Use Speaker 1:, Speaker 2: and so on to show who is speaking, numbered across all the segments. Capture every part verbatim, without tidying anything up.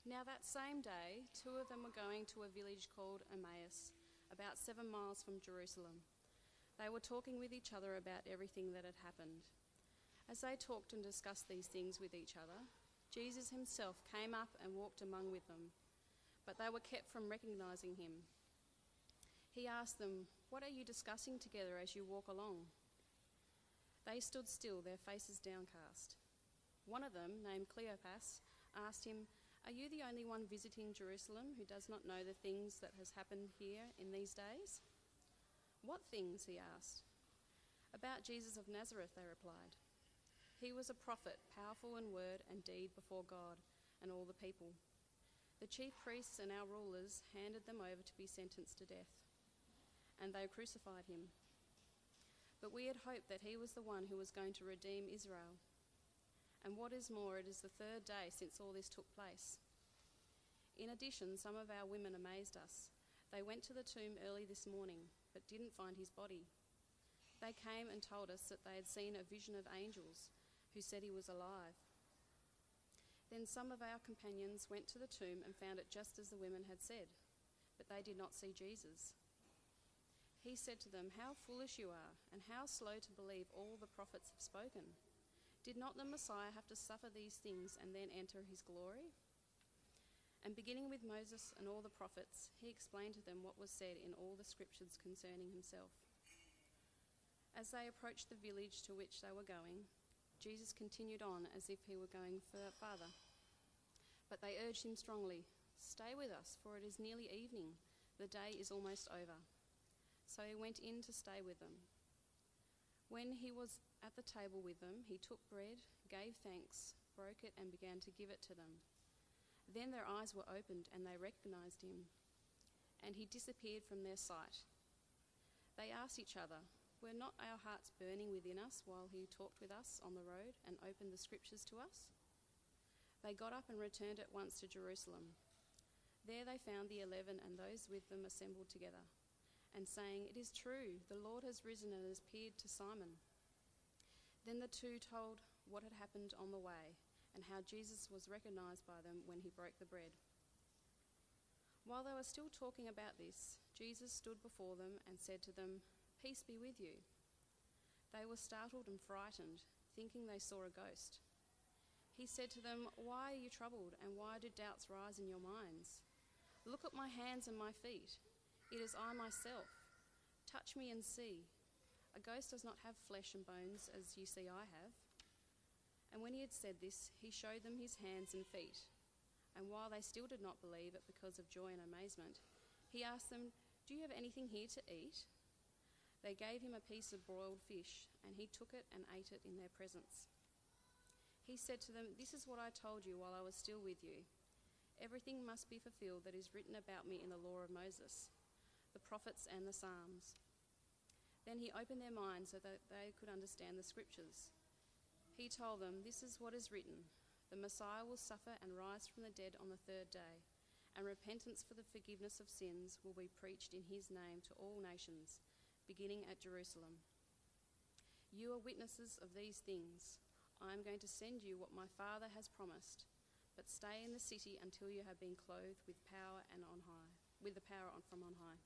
Speaker 1: Now that same day, two of them were going to a village called Emmaus, about seven miles from Jerusalem. They were talking with each other about everything that had happened. As they talked and discussed these things with each other, Jesus himself came up and walked among with them, but they were kept from recognizing him. He asked them, "What are you discussing together as you walk along?" They stood still, their faces downcast. One of them, named Cleopas, asked him, "Are you the only one visiting Jerusalem who does not know the things that has happened here in these days?" "What things?" he asked. "About Jesus of Nazareth," they replied. "He was a prophet, powerful in word and deed before God and all the people. The chief priests and our rulers handed them over to be sentenced to death, and they crucified him. But we had hoped that he was the one who was going to redeem Israel. And what is more, it is the third day since all this took place. In addition, some of our women amazed us. They went to the tomb early this morning, but didn't find his body. They came and told us that they had seen a vision of angels who said he was alive. Then some of our companions went to the tomb and found it just as the women had said, but they did not see Jesus." He said to them, "How foolish you are, and how slow to believe all the prophets have spoken. Did not the Messiah have to suffer these things and then enter his glory?" And beginning with Moses and all the prophets, he explained to them what was said in all the scriptures concerning himself. As they approached the village to which they were going, Jesus continued on as if he were going farther. But they urged him strongly, "Stay with us, for it is nearly evening. The day is almost over." So he went in to stay with them. When he was at the table with them, he took bread, gave thanks, broke it, and began to give it to them. Then their eyes were opened and they recognized him, and he disappeared from their sight. They asked each other, "Were not our hearts burning within us while he talked with us on the road and opened the scriptures to us?" They got up and returned at once to Jerusalem. There they found the eleven and those with them assembled together, and saying, "It is true, the Lord has risen and has appeared to Simon." Then the two told what had happened on the way, and how Jesus was recognized by them when he broke the bread. While they were still talking about this, Jesus stood before them and said to them, "Peace be with you." They were startled and frightened, thinking they saw a ghost. He said to them, "Why are you troubled, and why do doubts rise in your minds? Look at my hands and my feet. It is I myself. Touch me and see. A ghost does not have flesh and bones as you see I have." And when he had said this, he showed them his hands and feet. And while they still did not believe it because of joy and amazement, he asked them, "Do you have anything here to eat?" They gave him a piece of broiled fish, and he took it and ate it in their presence. He said to them, "This is what I told you while I was still with you. Everything must be fulfilled that is written about me in the law of Moses, the prophets and the Psalms." Then he opened their minds so that they could understand the scriptures. He told them, "This is what is written. The Messiah will suffer and rise from the dead on the third day, and repentance for the forgiveness of sins will be preached in his name to all nations, beginning at Jerusalem. You are witnesses of these things. I am going to send you what my Father has promised, but stay in the city until you have been clothed with power and on high, with the power on from on high."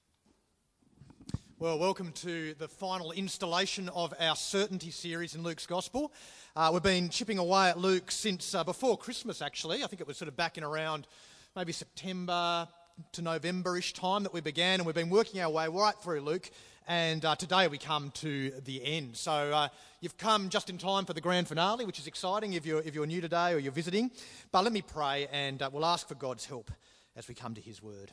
Speaker 2: Well, welcome to the final installation of our Certainty series in Luke's Gospel. Uh, we've been chipping away at Luke since uh, before Christmas, actually. I think it was sort of back in around maybe September to November-ish time that we began, and we've been working our way right through Luke, and uh, today we come to the end. So uh, you've come just in time for the grand finale, which is exciting if you're, if you're new today or you're visiting. But let me pray, and uh, we'll ask for God's help as we come to his word.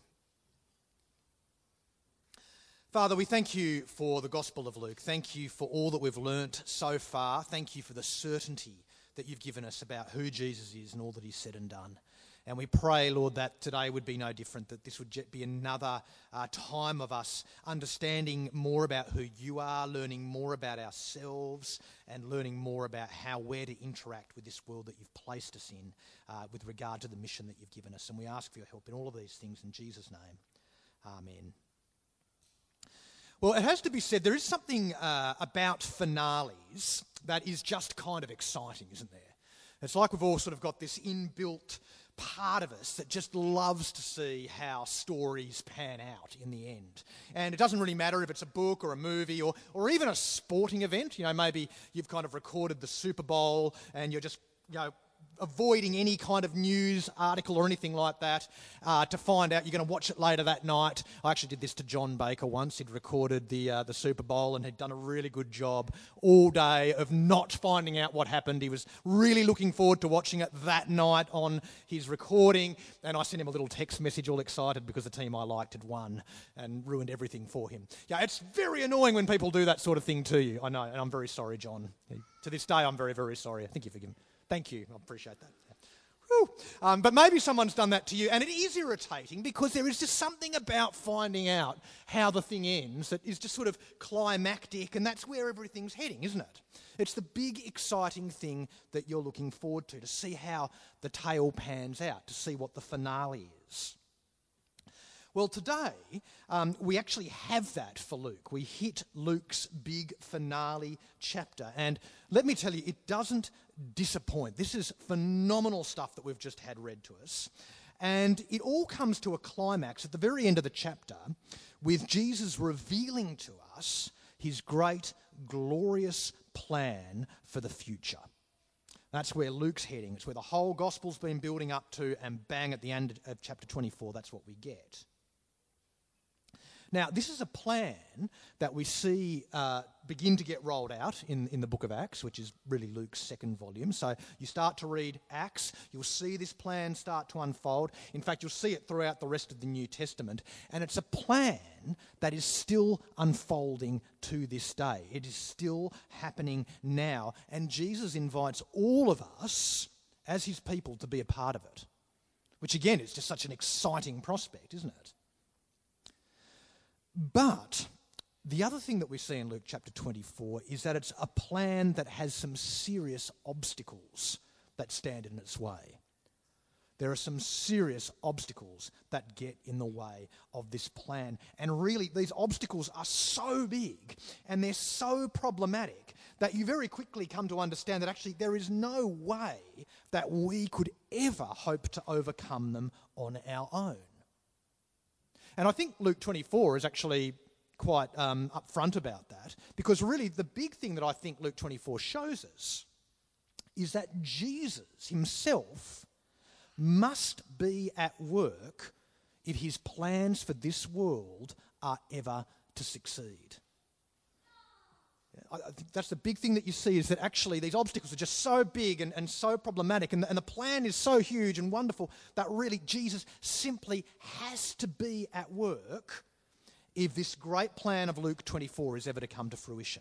Speaker 2: Father, we thank you for the Gospel of Luke. Thank you for all that we've learnt so far. Thank you for the certainty that you've given us about who Jesus is and all that he's said and done. And we pray, Lord, that today would be no different, that this would be another uh, time of us understanding more about who you are, learning more about ourselves, and learning more about how we're to interact with this world that you've placed us in uh, with regard to the mission that you've given us. And we ask for your help in all of these things in Jesus' name. Amen. Well, it has to be said, there is something uh, about finales that is just kind of exciting, isn't there? It's like we've all sort of got this inbuilt part of us that just loves to see how stories pan out in the end. And it doesn't really matter if it's a book or a movie or, or even a sporting event. You know, maybe you've kind of recorded the Super Bowl and you're just, you know, avoiding any kind of news article or anything like that uh, to find out you're going to watch it later that night. I actually did this to John Baker once. He'd recorded the uh, the Super Bowl and had done a really good job all day of not finding out what happened. He was really looking forward to watching it that night on his recording, and I sent him a little text message all excited because the team I liked had won and ruined everything for him. Yeah, it's very annoying when people do that sort of thing to you. I know, and I'm very sorry, John. To this day, I'm very, very sorry. I think you forgive him. Thank you. I appreciate that. Whew. Um, but maybe someone's done that to you, and it is irritating because there is just something about finding out how the thing ends that is just sort of climactic, and that's where everything's heading, isn't it? It's the big, exciting thing that you're looking forward to, to see how the tale pans out, to see what the finale is. Well, today, um, we actually have that for Luke. We hit Luke's big finale chapter. And let me tell you, it doesn't disappoint. This is phenomenal stuff that we've just had read to us. And it all comes to a climax at the very end of the chapter with Jesus revealing to us his great, glorious plan for the future. That's where Luke's heading. It's where the whole gospel's been building up to, and bang, at the end of chapter twenty-four, that's what we get. Now, this is a plan that we see uh, begin to get rolled out in, in the book of Acts, which is really Luke's second volume. So you start to read Acts, you'll see this plan start to unfold. In fact, you'll see it throughout the rest of the New Testament. And it's a plan that is still unfolding to this day. It is still happening now. And Jesus invites all of us as his people to be a part of it, which again is just such an exciting prospect, isn't it? But the other thing that we see in Luke chapter twenty-four is that it's a plan that has some serious obstacles that stand in its way. There are some serious obstacles that get in the way of this plan. And really, these obstacles are so big and they're so problematic that you very quickly come to understand that actually there is no way that we could ever hope to overcome them on our own. And I think Luke twenty-four is actually quite um, upfront about that, because really the big thing that I think Luke twenty-four shows us is that Jesus himself must be at work if his plans for this world are ever to succeed. I think that's the big thing that you see, is that actually these obstacles are just so big and, and so problematic, and the, and the plan is so huge and wonderful that really Jesus simply has to be at work if this great plan of Luke twenty-four is ever to come to fruition.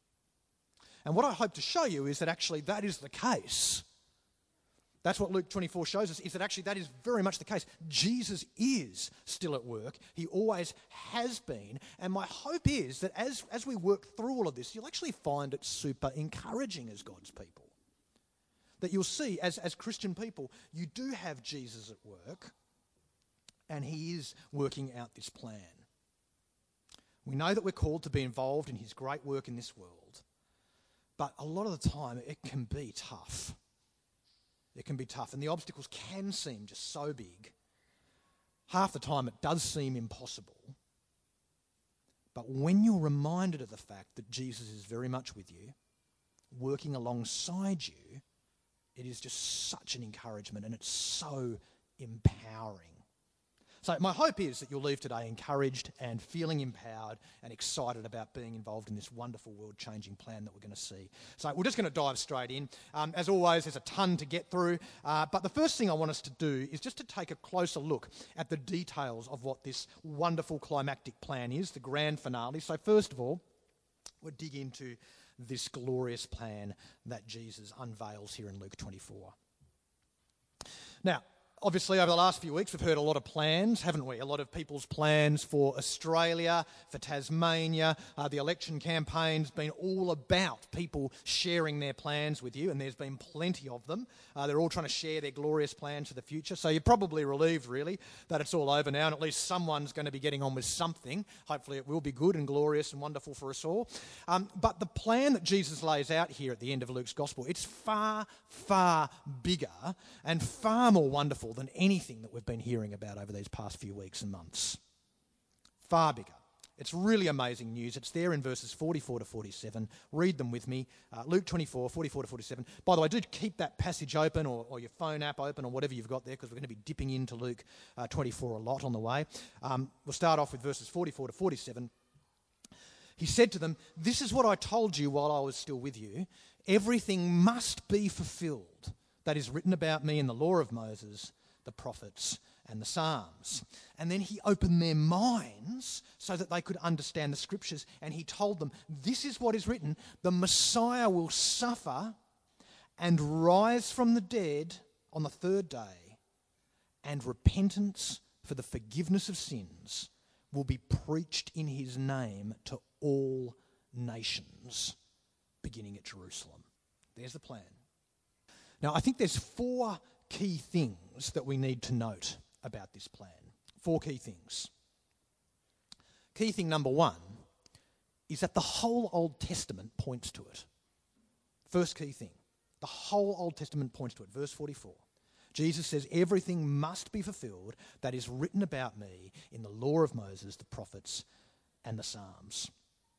Speaker 2: And what I hope to show you is that actually that is the case. That's what Luke twenty-four shows us, is that actually that is very much the case. Jesus is still at work. He always has been. And my hope is that as, as we work through all of this, you'll actually find it super encouraging as God's people. That you'll see, as, as Christian people, you do have Jesus at work, and he is working out this plan. We know that we're called to be involved in his great work in this world, but a lot of the time it can be tough. It can be tough, and the obstacles can seem just so big. Half the time it does seem impossible. But when you're reminded of the fact that Jesus is very much with you, working alongside you, it is just such an encouragement, and it's so empowering. So my hope is that you'll leave today encouraged and feeling empowered and excited about being involved in this wonderful world-changing plan that we're going to see. So we're just going to dive straight in. Um, as always, there's a ton to get through. Uh, but the first thing I want us to do is just to take a closer look at the details of what this wonderful climactic plan is, the grand finale. So first of all, we'll dig into this glorious plan that Jesus unveils here in Luke twenty-four. Now, obviously, over the last few weeks, we've heard a lot of plans, haven't we? A lot of people's plans for Australia, for Tasmania. Uh, the election campaign's been all about people sharing their plans with you, and there's been plenty of them. Uh, they're all trying to share their glorious plans for the future. So you're probably relieved, really, that it's all over now, and at least someone's going to be getting on with something. Hopefully it will be good and glorious and wonderful for us all. Um, but the plan that Jesus lays out here at the end of Luke's Gospel, it's far, far bigger and far more wonderful wonderful than anything that we've been hearing about over these past few weeks and months. Far bigger. It's really amazing news. It's there in verses forty-four to forty-seven. Read them with me. Uh, Luke twenty-four, forty-four to forty-seven. By the way, do keep that passage open or, or your phone app open or whatever you've got there, because we're going to be dipping into Luke uh, twenty-four a lot on the way. Um, we'll start off with verses forty-four to forty-seven. He said to them, "This is what I told you while I was still with you. Everything must be fulfilled that is written about me in the law of Moses, the prophets, and the Psalms." And then he opened their minds so that they could understand the scriptures. And he told them, this is what is written: the Messiah will suffer and rise from the dead on the third day, and repentance for the forgiveness of sins will be preached in his name to all nations, beginning at Jerusalem. There's the plan. Now, I think there's four key things that we need to note about this plan. Four key things. Key thing number one is that the whole Old Testament points to it. First key thing. The whole Old Testament points to it. Verse forty-four. Jesus says, everything must be fulfilled that is written about me in the law of Moses, the prophets, and the Psalms.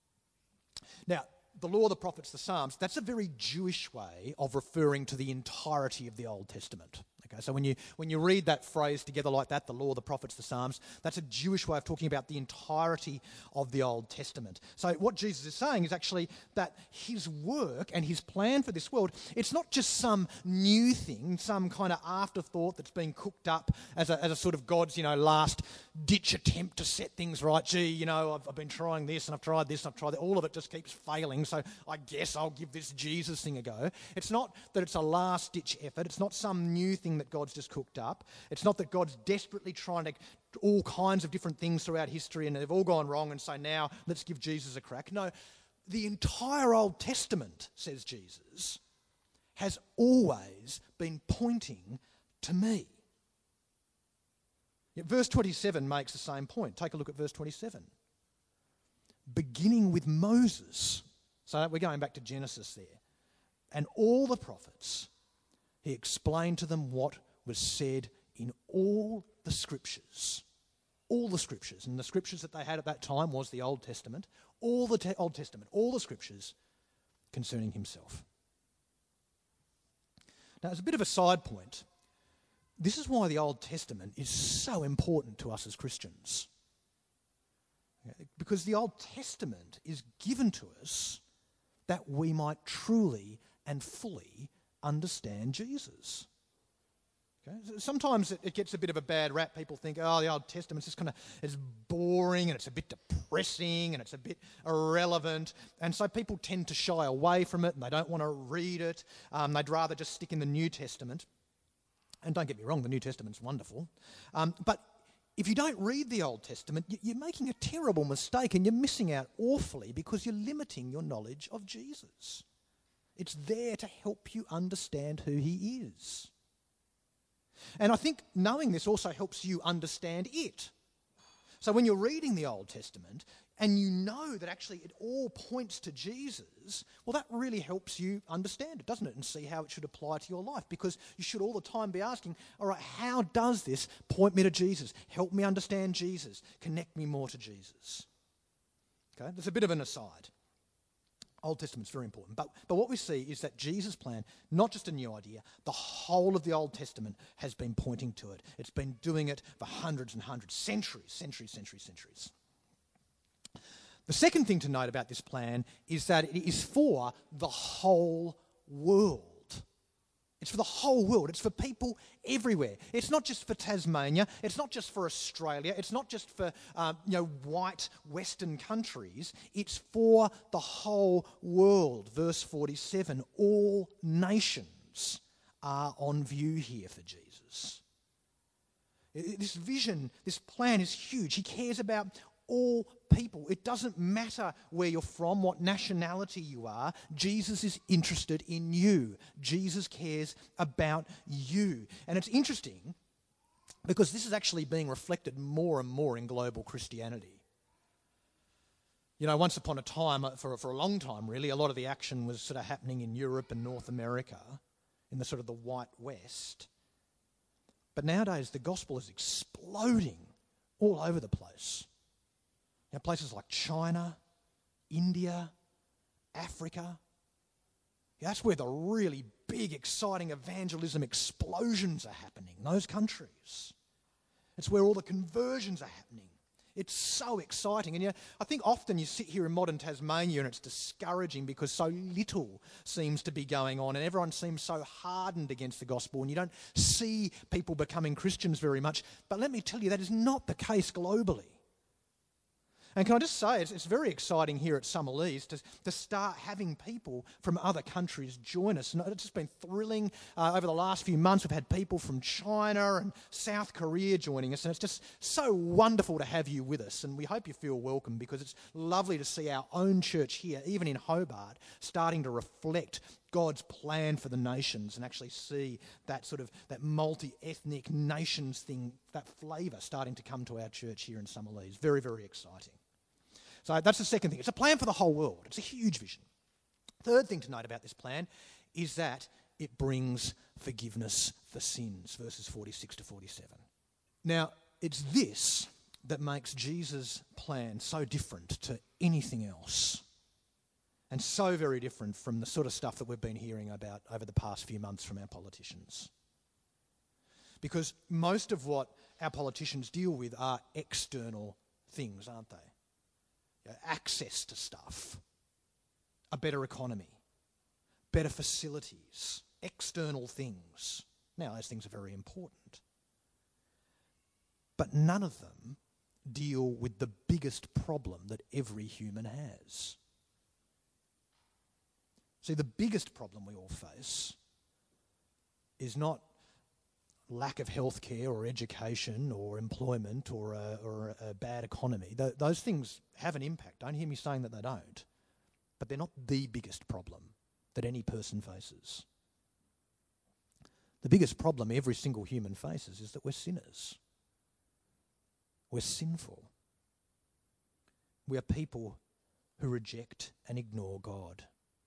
Speaker 2: Now, the law, the prophets, the Psalms, that's a very Jewish way of referring to the entirety of the Old Testament. Okay, so when you when you read that phrase together like that, the law, the prophets, the Psalms, that's a Jewish way of talking about the entirety of the Old Testament. So what Jesus is saying is actually that his work and his plan for this world, it's not just some new thing, some kind of afterthought that's been cooked up as a, as a sort of God's, you know, last ditch attempt to set things right. Gee, you know, I've, I've been trying this and I've tried this and I've tried that. All of it just keeps failing, so I guess I'll give this Jesus thing a go. It's not that it's a last ditch effort. It's not some new thing that God's just cooked up. It's not that God's desperately trying to all kinds of different things throughout history and they've all gone wrong and so now let's give Jesus a crack. No, the entire Old Testament, says Jesus, has always been pointing to me. Yet verse twenty-seven makes the same point. Take a look at verse twenty-seven. Beginning with Moses. So we're going back to Genesis there. And all the prophets, he explained to them what was said in all the scriptures. All the scriptures. And the scriptures that they had at that time was the Old Testament. All the te- Old Testament, all the scriptures concerning himself. Now, as a bit of a side point, this is why the Old Testament is so important to us as Christians. Because the Old Testament is given to us that we might truly and fully understand Jesus. Okay? Sometimes it, it gets a bit of a bad rap. People think, oh, the Old Testament's just kind of it's boring and it's a bit depressing and it's a bit irrelevant. And so people tend to shy away from it and they don't want to read it. Um, they'd rather just stick in the New Testament. And don't get me wrong, the New Testament's wonderful. Um, but if you don't read the Old Testament, you're making a terrible mistake and you're missing out awfully because you're limiting your knowledge of Jesus. It's there to help you understand who he is. And I think knowing this also helps you understand it. So when you're reading the Old Testament and you know that actually it all points to Jesus, well, that really helps you understand it, doesn't it? And see how it should apply to your life, because you should all the time be asking, all right, how does this point me to Jesus? Help me understand Jesus. Connect me more to Jesus. Okay, there's a bit of an aside. Old Testament's very important. But, but what we see is that Jesus' plan, not just a new idea, the whole of the Old Testament has been pointing to it. It's been doing it for hundreds and hundreds, centuries, centuries, centuries, centuries. The second thing to note about this plan is that it is for the whole world. It's for the whole world. It's for people everywhere. It's not just for Tasmania. It's not just for Australia. It's not just for um, you know white Western countries. It's for the whole world. Verse forty-seven, all nations are on view here for Jesus. This vision, this plan is huge. He cares about all people. It doesn't matter where you're from, what nationality you are. Jesus is interested in you. Jesus cares about you. And it's interesting because this is actually being reflected more and more in global Christianity. You know, once upon a time, for, for a long time really, a lot of the action was sort of happening in Europe and North America, in the sort of the white West. But nowadays the gospel is exploding all over the place. You know, places like China, India, Africa. Yeah, that's where the really big, exciting evangelism explosions are happening, those countries. It's where all the conversions are happening. It's so exciting. And yeah, I think often you sit here in modern Tasmania and it's discouraging because so little seems to be going on and everyone seems so hardened against the gospel and you don't see people becoming Christians very much. But let me tell you, that is not the case globally. And can I just say, it's, it's very exciting here at Summerlees to, to start having people from other countries join us. And it's just been thrilling. Uh, over the last few months, we've had people from China and South Korea joining us. And it's just so wonderful to have you with us. And we hope you feel welcome because it's lovely to see our own church here, even in Hobart, starting to reflect God's plan for the nations and actually see that sort of that multi-ethnic nations thing, that flavour starting to come to our church here in Summerlees. Very, very exciting. So that's the second thing. It's a plan for the whole world. It's a huge vision. Third thing to note about this plan is that it brings forgiveness for sins, verses forty-six to forty-seven. Now, it's this that makes Jesus' plan so different to anything else and so very different from the sort of stuff that we've been hearing about over the past few months from our politicians. Because most of what our politicians deal with are external things, aren't they? You know, access to stuff, a better economy, better facilities, external things. Now, those things are very important. But none of them deal with the biggest problem that every human has. See, the biggest problem we all face is not lack of healthcare or education or employment or a, or a bad economy. Th- those things have an impact. Don't hear me saying that they don't. But they're not the biggest problem that any person faces. The biggest problem every single human faces is that we're sinners. We're sinful. We are people who reject and ignore God.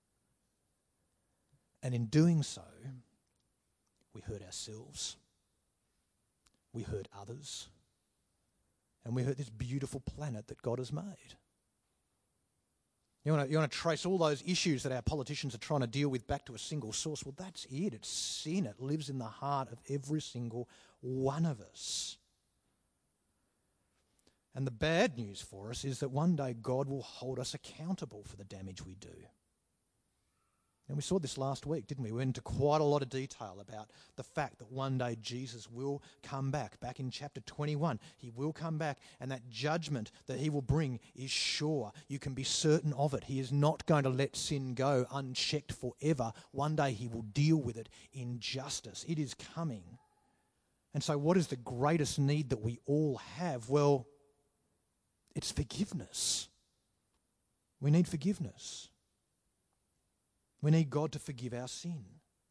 Speaker 2: And in doing so, we hurt ourselves, we hurt others, and we hurt this beautiful planet that God has made. You want to you want to trace all those issues that our politicians are trying to deal with back to a single source? Well, that's it. It's sin. It lives in the heart of every single one of us. And the bad news for us is that one day God will hold us accountable for the damage we do. And we saw this last week, didn't we? We went into quite a lot of detail about the fact that one day Jesus will come back. Back in chapter twenty-one, he will come back, and that judgment that he will bring is sure. You can be certain of it. He is not going to let sin go unchecked forever. One day he will deal with it in justice. It is coming. And so what is the greatest need that we all have? Well, it's forgiveness. We need forgiveness. We need God to forgive our sin.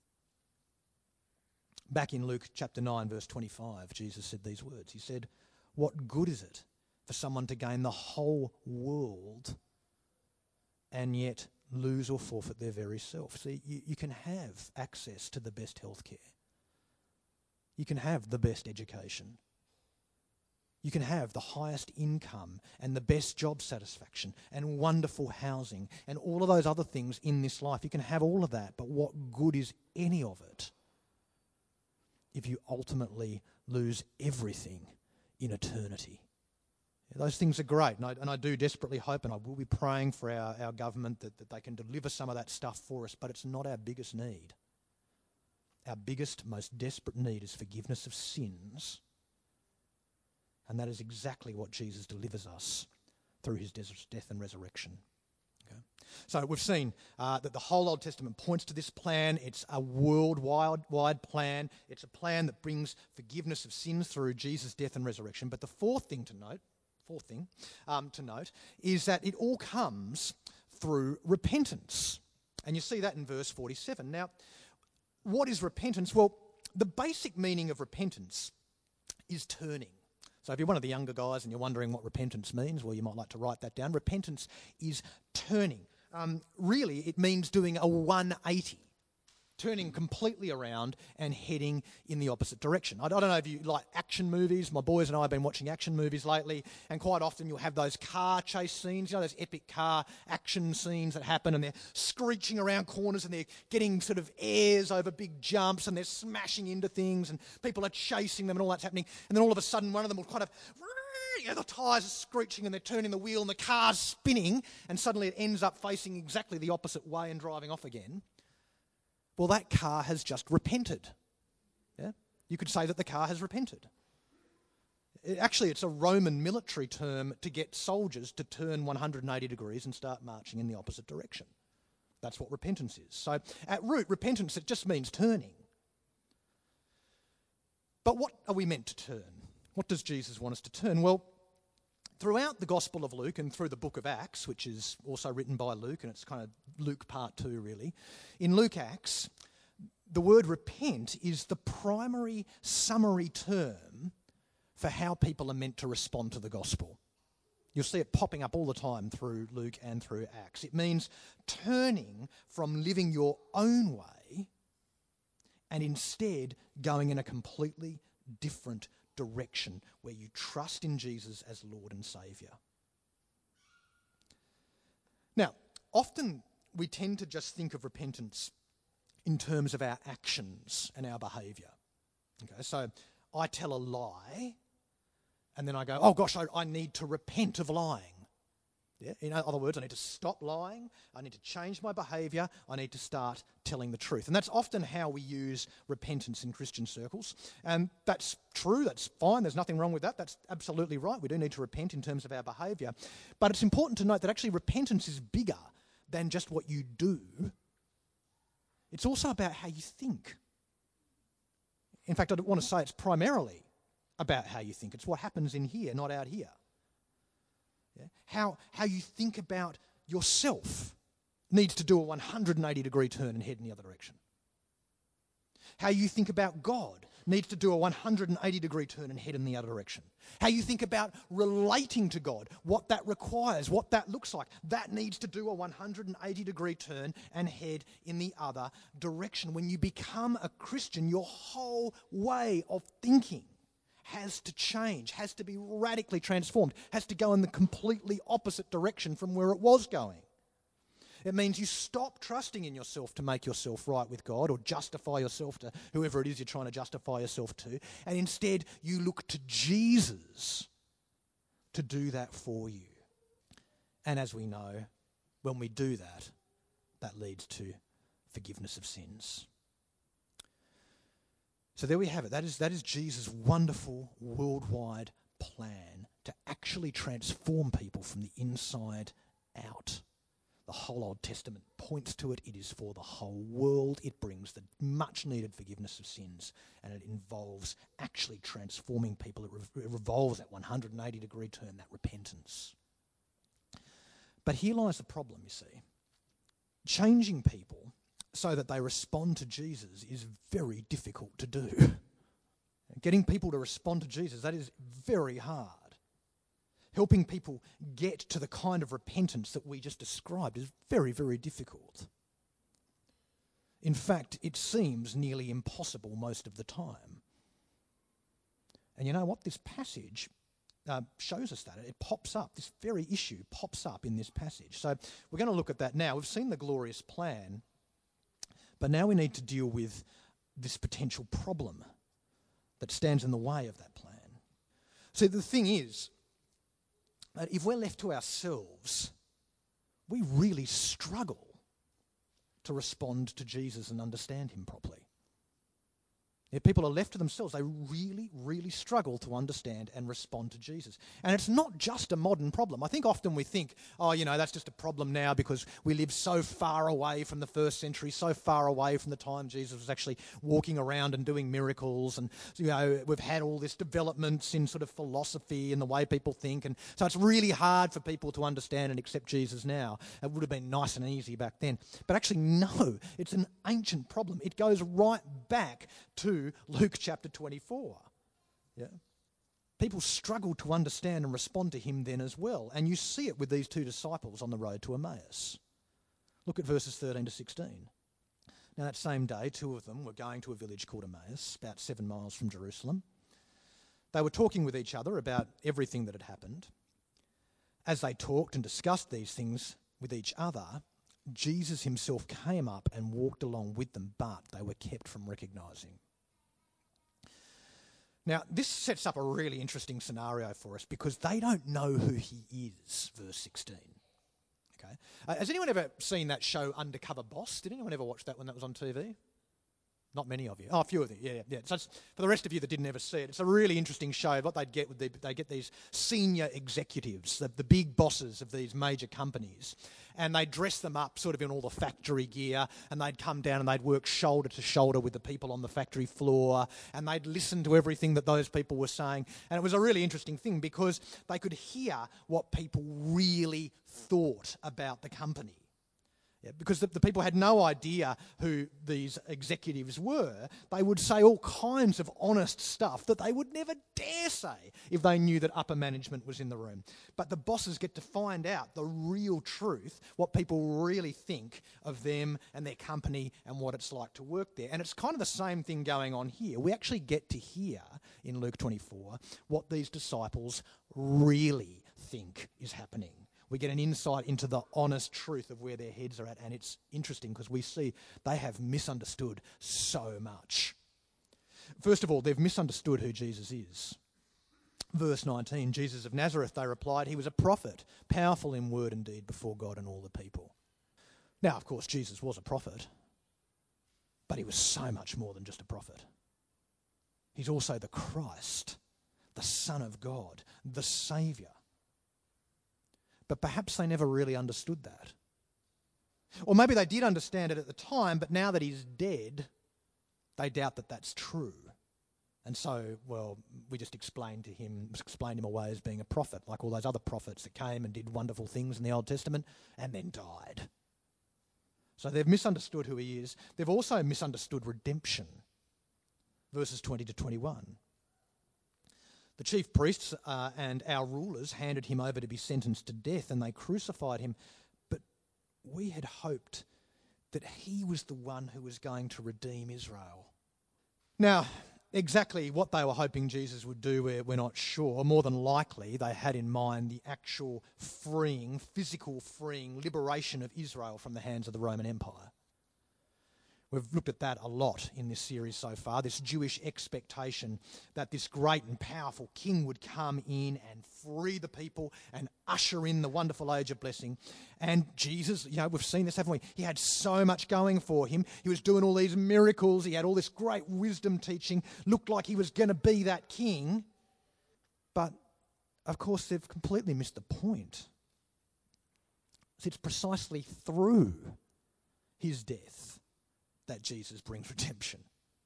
Speaker 2: Back in Luke chapter nine, verse twenty-five, Jesus said these words. He said, "What good is it for someone to gain the whole world and yet lose or forfeit their very self?" See, you, you can have access to the best healthcare. You can have the best education. You can have the highest income and the best job satisfaction and wonderful housing and all of those other things in this life. You can have all of that, but what good is any of it if you ultimately lose everything in eternity? Those things are great, and I, and I do desperately hope, and I will be praying for our, our government that, that they can deliver some of that stuff for us, but it's not our biggest need. Our biggest, most desperate need is forgiveness of sins. And that is exactly what Jesus delivers us through his death and resurrection. Okay? So we've seen uh, that the whole Old Testament points to this plan. It's a worldwide wide plan. It's a plan that brings forgiveness of sins through Jesus' death and resurrection. But the fourth thing to note, fourth thing um, to note, is that it all comes through repentance. And you see that in verse forty-seven. Now, what is repentance? Well, the basic meaning of repentance is turning. So if you're one of the younger guys and you're wondering what repentance means, well, you might like to write that down. Repentance is turning. Um, really, it means doing a one eighty. turning completely around and heading in the opposite direction. I don't know if you like action movies. My boys and I have been watching action movies lately, and quite often you'll have those car chase scenes, you know, those epic car action scenes that happen, and they're screeching around corners and they're getting sort of airs over big jumps and they're smashing into things and people are chasing them and all that's happening. And then all of a sudden one of them will kind of, you know, the tyres are screeching and they're turning the wheel and the car's spinning, and suddenly it ends up facing exactly the opposite way and driving off again. Well, that car has just repented. Yeah? You could say that the car has repented. It, actually, it's a Roman military term to get soldiers to turn one hundred eighty degrees and start marching in the opposite direction. That's what repentance is. So at root, repentance, it just means turning. But what are we meant to turn? What does Jesus want us to turn? Well, throughout the Gospel of Luke and through the book of Acts, which is also written by Luke, and it's kind of Luke part two really, in Luke Acts, the word repent is the primary summary term for how people are meant to respond to the gospel. You'll see it popping up all the time through Luke and through Acts. It means turning from living your own way and instead going in a completely different direction where you trust in Jesus as Lord and Saviour. Now, often we tend to just think of repentance in terms of our actions and our behaviour. Okay, so I tell a lie and then I go, oh gosh, I, I need to repent of lying. Yeah? In other words, I need to stop lying, I need to change my behaviour, I need to start telling the truth. And that's often how we use repentance in Christian circles. And that's true, that's fine, there's nothing wrong with that, that's absolutely right. We do need to repent in terms of our behaviour. But it's important to note that actually repentance is bigger than just what you do. It's also about how you think. In fact, I want to say it's primarily about how you think. It's what happens in here, not out here. Yeah? How, how you think about yourself needs to do a one hundred eighty degree turn and head in the other direction. How you think about God needs to do a one hundred eighty degree turn and head in the other direction. How you think about relating to God, what that requires, what that looks like, that needs to do a one hundred eighty degree turn and head in the other direction. When you become a Christian, your whole way of thinking has to change, has to be radically transformed, has to go in the completely opposite direction from where it was going. It means you stop trusting in yourself to make yourself right with God or justify yourself to whoever it is you're trying to justify yourself to, and instead you look to Jesus to do that for you. And as we know, when we do that, that leads to forgiveness of sins. So there we have it. That is, that is Jesus' wonderful worldwide plan to actually transform people from the inside out. The whole Old Testament points to it. It is for the whole world. It brings the much needed forgiveness of sins, and it involves actually transforming people. It, re- it revolves that one hundred eighty degree turn, that repentance. But here lies the problem, you see. Changing people so that they respond to Jesus is very difficult to do. Getting people to respond to Jesus, that is very hard. Helping people get to the kind of repentance that we just described is very, very difficult. In fact, it seems nearly impossible most of the time. And you know what? This passage uh, shows us that. It pops up. This very issue pops up in this passage. So we're going to look at that now. We've seen the glorious plan, but now we need to deal with this potential problem that stands in the way of that plan. So the thing is, that if we're left to ourselves, we really struggle to respond to Jesus and understand him properly. If people are left to themselves, they really, really struggle to understand and respond to Jesus. And it's not just a modern problem. I think often we think, oh, you know, that's just a problem now because we live so far away from the first century, so far away from the time Jesus was actually walking around and doing miracles. And, you know, we've had all this developments in sort of philosophy and the way people think. And so it's really hard for people to understand and accept Jesus now. It would have been nice and easy back then. But actually, no, it's an ancient problem. It goes right back to Luke chapter twenty-four. Yeah. People struggled to understand and respond to him then as well. And you see it with these two disciples on the road to Emmaus. Look at verses thirteen to sixteen. Now, that same day, two of them were going to a village called Emmaus, about seven miles from Jerusalem. They were talking with each other about everything that had happened. As they talked and discussed these things with each other, Jesus himself came up and walked along with them, but they were kept from recognising. Now, this sets up a really interesting scenario for us because they don't know who he is, verse sixteen. Okay. Uh, has anyone ever seen that show Undercover Boss? Did anyone ever watch that when that was on T V? Not many of you. Oh, a few of you. Yeah, yeah. So it's, for the rest of you that didn't ever see it, it's a really interesting show. What they'd get, would they, they get these senior executives, the, the big bosses of these major companies, and they'd dress them up sort of in all the factory gear, and they'd come down and they'd work shoulder to shoulder with the people on the factory floor, and they'd listen to everything that those people were saying. And it was a really interesting thing because they could hear what people really thought about the company. Yeah, because the, the people had no idea who these executives were. They would say all kinds of honest stuff that they would never dare say if they knew that upper management was in the room. But the bosses get to find out the real truth, what people really think of them and their company and what it's like to work there. And it's kind of the same thing going on here. We actually get to hear in Luke twenty-four what these disciples really think is happening. We get an insight into the honest truth of where their heads are at, and it's interesting because we see they have misunderstood so much. First of all, they've misunderstood who Jesus is. Verse nineteen, Jesus of Nazareth, they replied, he was a prophet, powerful in word and deed before God and all the people. Now, of course, Jesus was a prophet, but he was so much more than just a prophet. He's also the Christ, the Son of God, the Saviour. But perhaps they never really understood that. Or maybe they did understand it at the time, but now that he's dead, they doubt that that's true. And so, well, we just explained to him, explained him away as being a prophet, like all those other prophets that came and did wonderful things in the Old Testament and then died. So they've misunderstood who he is. They've also misunderstood redemption. Verses twenty to twenty-one. The chief priests uh, and our rulers handed him over to be sentenced to death, and they crucified him. But we had hoped that he was the one who was going to redeem Israel. Now, exactly what they were hoping Jesus would do, we're, we're not sure. More than likely, they had in mind the actual freeing, physical freeing, liberation of Israel from the hands of the Roman Empire. We've looked at that a lot in this series so far, this Jewish expectation that this great and powerful king would come in and free the people and usher in the wonderful age of blessing. And Jesus, you know, we've seen this, haven't we? He had so much going for him. He was doing all these miracles. He had all this great wisdom teaching. Looked like he was going to be that king. But, of course, they've completely missed the point. It's precisely through his death that Jesus brings redemption.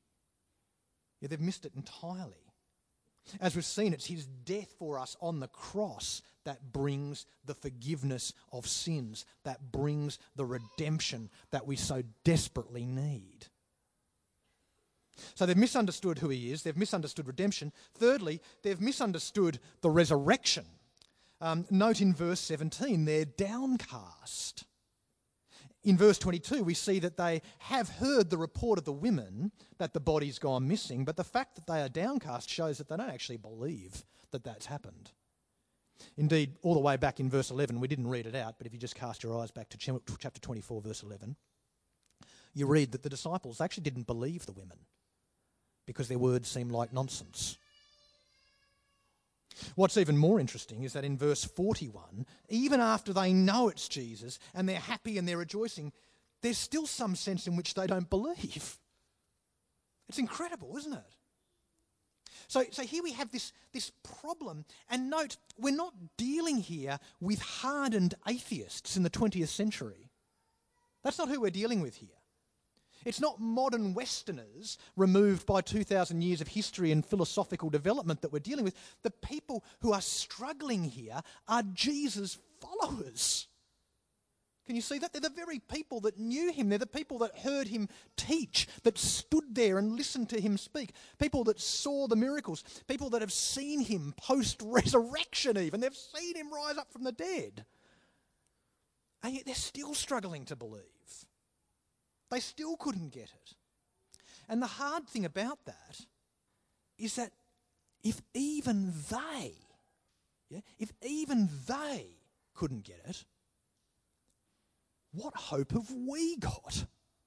Speaker 2: Yeah, they've missed it entirely. As we've seen, it's his death for us on the cross that brings the forgiveness of sins, that brings the redemption that we so desperately need. So they've misunderstood who he is, they've misunderstood redemption. Thirdly, they've misunderstood the resurrection. Um, note in verse seventeen, they're downcast. In verse twenty-two, we see that they have heard the report of the women that the body's gone missing, but the fact that they are downcast shows that they don't actually believe that that's happened. Indeed, all the way back in verse eleven, we didn't read it out, but if you just cast your eyes back to chapter twenty-four, verse eleven, you read that the disciples actually didn't believe the women because their words seemed like nonsense. What's even more interesting is that in verse forty-one, even after they know it's Jesus and they're happy and they're rejoicing, there's still some sense in which they don't believe. It's incredible, isn't it? So, so here we have this, this problem. And note, we're not dealing here with hardened atheists in the twentieth century. That's not who we're dealing with here. It's not modern Westerners removed by two thousand years of history and philosophical development that we're dealing with. The people who are struggling here are Jesus' followers. Can you see that? They're the very people that knew him. They're the people that heard him teach, that stood there and listened to him speak. People that saw the miracles. People that have seen him post-resurrection even. They've seen him rise up from the dead. And yet they're still struggling to believe. They still couldn't get it. And the hard thing about that is that if even they, yeah, if even they couldn't get it, what hope have we got?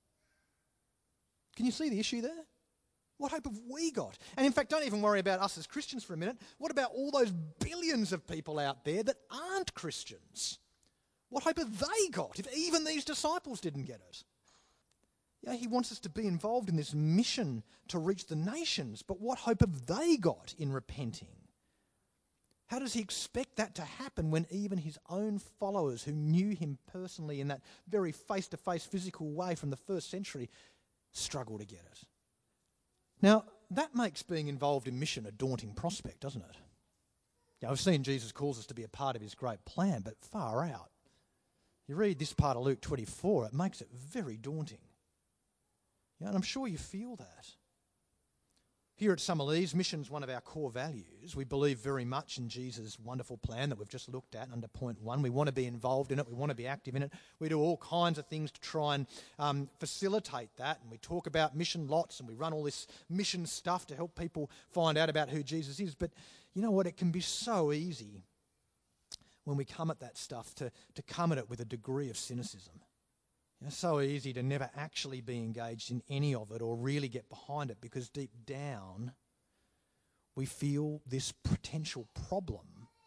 Speaker 2: Can you see the issue there? What hope have we got? And in fact, don't even worry about us as Christians for a minute. What about all those billions of people out there that aren't Christians? What hope have they got if even these disciples didn't get it? Yeah, he wants us to be involved in this mission to reach the nations, but what hope have they got in repenting? How does he expect that to happen when even his own followers who knew him personally in that very face-to-face physical way from the first century struggle to get it? Now, that makes being involved in mission a daunting prospect, doesn't it? Now, I've seen Jesus calls us to be a part of his great plan, but far out. You read this part of Luke twenty-four, it makes it very daunting. Yeah, and I'm sure you feel that. Here at Summerlees, mission's one of our core values. We believe very much in Jesus' wonderful plan that we've just looked at under point one. We want to be involved in it. We want to be active in it. We do all kinds of things to try and um, facilitate that. And we talk about mission lots and we run all this mission stuff to help people find out about who Jesus is. But you know what? It can be so easy when we come at that stuff to, to come at it with a degree of cynicism. It's so easy to never actually be engaged in any of it or really get behind it because deep down we feel this potential problem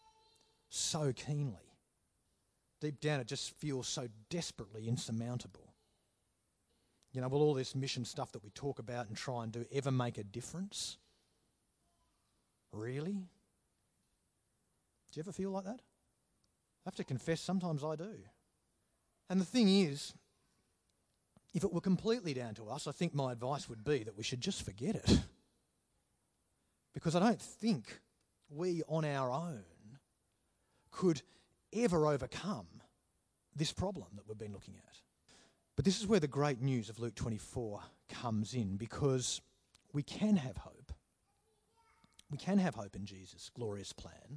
Speaker 2: so keenly. Deep down it just feels so desperately insurmountable. You know, will all this mission stuff that we talk about and try and do ever make a difference? Really? Do you ever feel like that? I have to confess, sometimes I do. And the thing is, if it were completely down to us, I think my advice would be that we should just forget it. Because I don't think we on our own could ever overcome this problem that we've been looking at. But this is where the great news of Luke twenty-four comes in, because we can have hope. We can have hope in Jesus' glorious plan.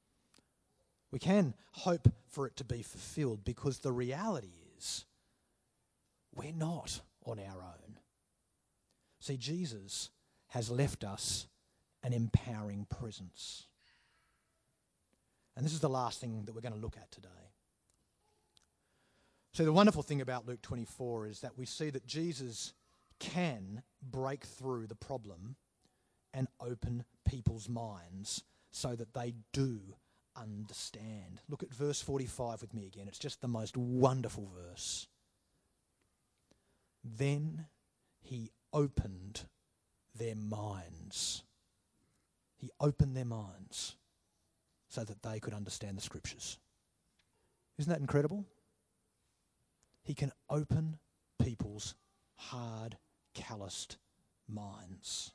Speaker 2: We can hope for it to be fulfilled, because the reality is we're not on our own. See, Jesus has left us an empowering presence. And this is the last thing that we're going to look at today. So the wonderful thing about Luke twenty-four is that we see that Jesus can break through the problem and open people's minds so that they do understand. Look at verse forty-five with me again. It's just the most wonderful verse. Then he opened their minds. He opened their minds so that they could understand the scriptures. Isn't that incredible? He can open people's hard, calloused minds.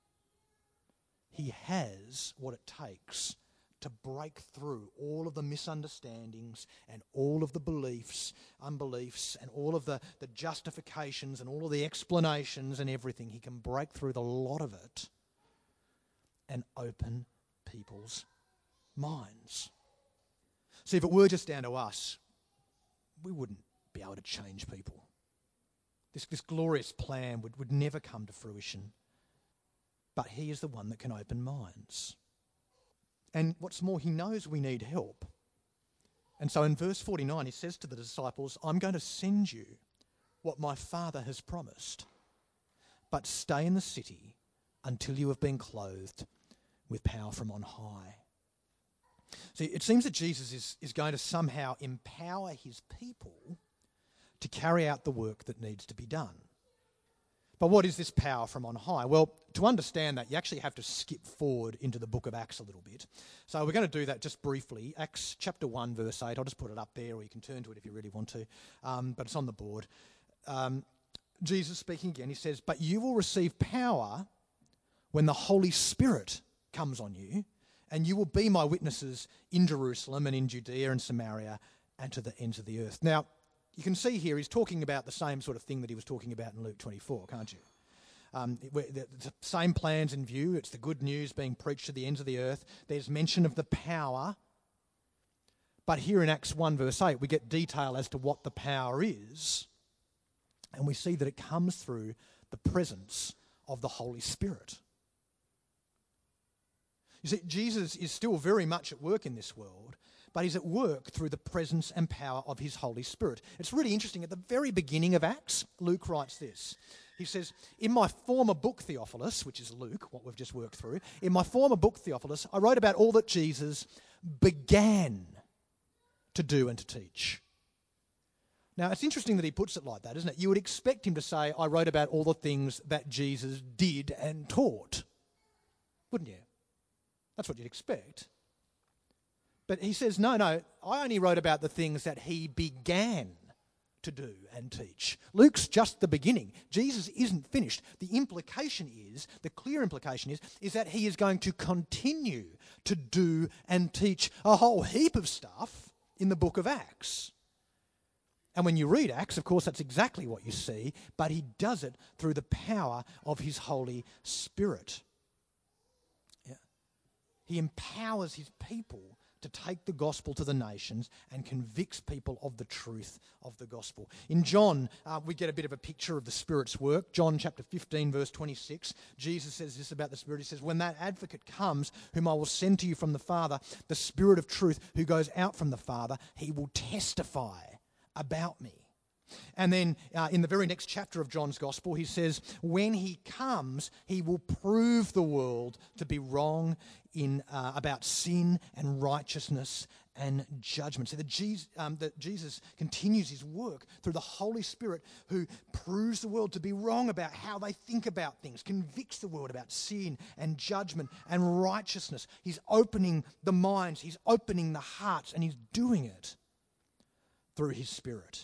Speaker 2: He has what it takes to break through all of the misunderstandings and all of the beliefs, unbeliefs, and all of the, the justifications and all of the explanations and everything. He can break through the lot of it and open people's minds. See, if it were just down to us, we wouldn't be able to change people. This, this glorious plan would, would never come to fruition. But he is the one that can open minds. And what's more, he knows we need help. And so in verse forty-nine, he says to the disciples, I'm going to send you what my Father has promised, but stay in the city until you have been clothed with power from on high. See, it seems that Jesus is, is going to somehow empower his people to carry out the work that needs to be done. But what is this power from on high? Well, to understand that, you actually have to skip forward into the book of Acts a little bit. So we're going to do that just briefly. Acts chapter one, verse eight. I'll just put it up there, or you can turn to it if you really want to. Um, but it's on the board. Um, Jesus speaking again, he says, but you will receive power when the Holy Spirit comes on you, and you will be my witnesses in Jerusalem and in Judea and Samaria and to the ends of the earth. Now, you can see here he's talking about the same sort of thing that he was talking about in Luke twenty-four, can't you? Um, the, the same plans in view. It's the good news being preached to the ends of the earth. There's mention of the power. But here in Acts one verse eight, we get detail as to what the power is. And we see that it comes through the presence of the Holy Spirit. You see, Jesus is still very much at work in this world, but he's at work through the presence and power of his Holy Spirit. It's really interesting. At the very beginning of Acts, Luke writes this. He says, in my former book, Theophilus, which is Luke, what we've just worked through, in my former book, Theophilus, I wrote about all that Jesus began to do and to teach. Now, it's interesting that he puts it like that, isn't it? You would expect him to say, I wrote about all the things that Jesus did and taught, wouldn't you? That's what you'd expect. But he says, no, no, I only wrote about the things that he began to do and teach. Luke's just the beginning. Jesus isn't finished. The implication is, the clear implication is, is that he is going to continue to do and teach a whole heap of stuff in the book of Acts. And when you read Acts, of course, that's exactly what you see, but he does it through the power of his Holy Spirit. Yeah. He empowers his people to take the gospel to the nations and convicts people of the truth of the gospel. In John, uh, we get a bit of a picture of the Spirit's work. John chapter fifteen, verse twenty-six, Jesus says this about the Spirit. He says, when that advocate comes, whom I will send to you from the Father, the Spirit of truth who goes out from the Father, he will testify about me. And then uh, in the very next chapter of John's Gospel, he says, when he comes, he will prove the world to be wrong in uh, about sin and righteousness and judgment. So that Jesus, um, that Jesus continues his work through the Holy Spirit, who proves the world to be wrong about how they think about things, convicts the world about sin and judgment and righteousness. He's opening the minds, he's opening the hearts, and he's doing it through his Spirit.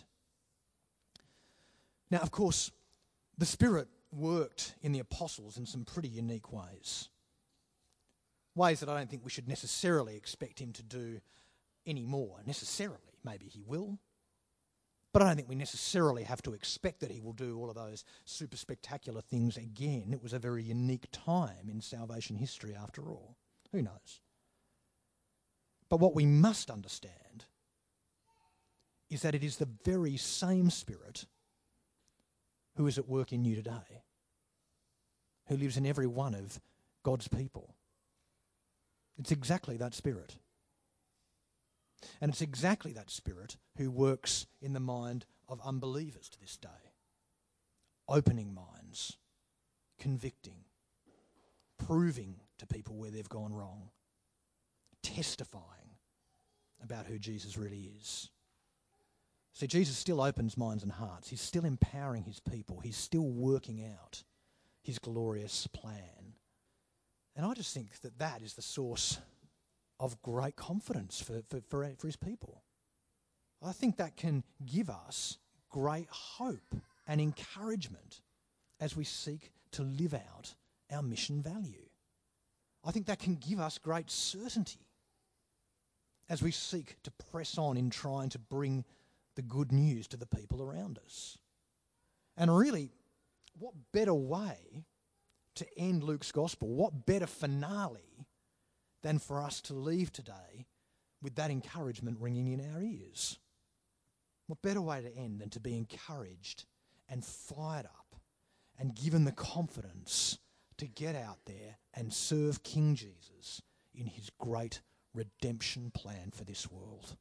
Speaker 2: Now, of course, the Spirit worked in the apostles in some pretty unique ways. Ways that I don't think we should necessarily expect him to do any more. Necessarily. Maybe he will. But I don't think we necessarily have to expect that he will do all of those super spectacular things again. It was a very unique time in salvation history after all. Who knows? But what we must understand is that it is the very same Spirit who is at work in you today, who lives in every one of God's people. It's exactly that Spirit. And it's exactly that Spirit who works in the mind of unbelievers to this day, opening minds, convicting, proving to people where they've gone wrong, testifying about who Jesus really is. See, Jesus still opens minds and hearts. He's still empowering his people. He's still working out his glorious plan. And I just think that that is the source of great confidence for, for, for, for his people. I think that can give us great hope and encouragement as we seek to live out our mission value. I think that can give us great certainty as we seek to press on in trying to bring the good news to the people around us. And really, what better way to end Luke's gospel, what better finale than for us to leave today with that encouragement ringing in our ears? What better way to end than to be encouraged and fired up and given the confidence to get out there and serve King Jesus in his great redemption plan for this world.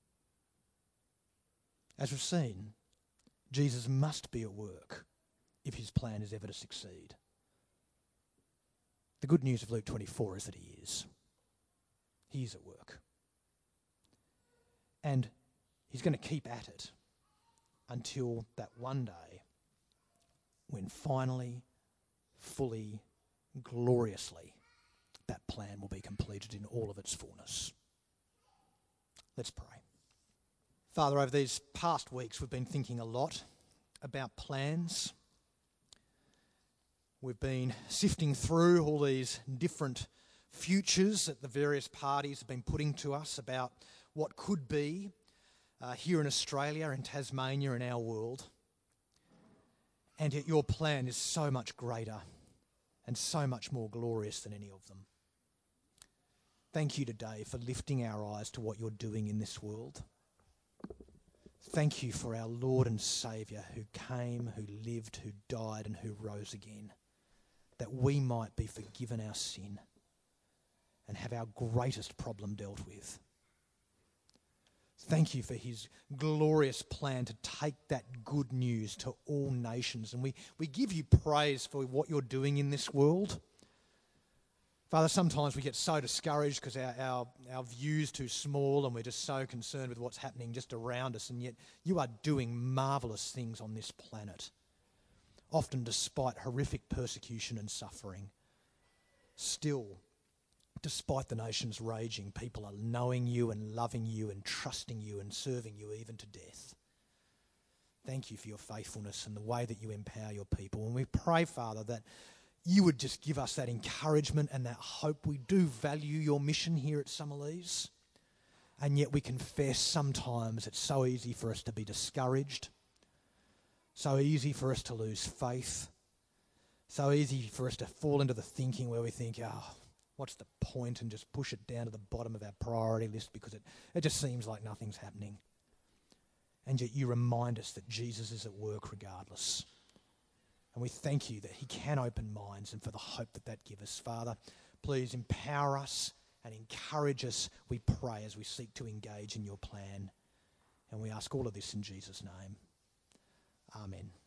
Speaker 2: As we've seen, Jesus must be at work if his plan is ever to succeed. The good news of Luke twenty-four is that he is. He is at work. And he's going to keep at it until that one day when finally, fully, gloriously, that plan will be completed in all of its fullness. Let's pray. Father, over these past weeks we've been thinking a lot about plans. We've been sifting through all these different futures that the various parties have been putting to us about what could be uh, here in Australia, in Tasmania, in our world. And yet your plan is so much greater and so much more glorious than any of them. Thank you today for lifting our eyes to what you're doing in this world. Thank you for our Lord and Saviour who came, who lived, who died and who rose again, that we might be forgiven our sin and have our greatest problem dealt with. Thank you for his glorious plan to take that good news to all nations. And we, we give you praise for what you're doing in this world. Father, sometimes we get so discouraged because our, our, our view's too small and we're just so concerned with what's happening just around us, and yet you are doing marvellous things on this planet, often despite horrific persecution and suffering. Still, despite the nations raging, people are knowing you and loving you and trusting you and serving you even to death. Thank you for your faithfulness and the way that you empower your people. And we pray, Father, that you would just give us that encouragement and that hope. We do value your mission here at Summerlees, and yet we confess sometimes it's so easy for us to be discouraged, so easy for us to lose faith, so easy for us to fall into the thinking where we think, oh, what's the point, and just push it down to the bottom of our priority list because it, it just seems like nothing's happening. And yet you remind us that Jesus is at work regardless. And we thank you that he can open minds and for the hope that that gives us. Father, please empower us and encourage us, we pray, as we seek to engage in your plan. And we ask all of this in Jesus' name. Amen.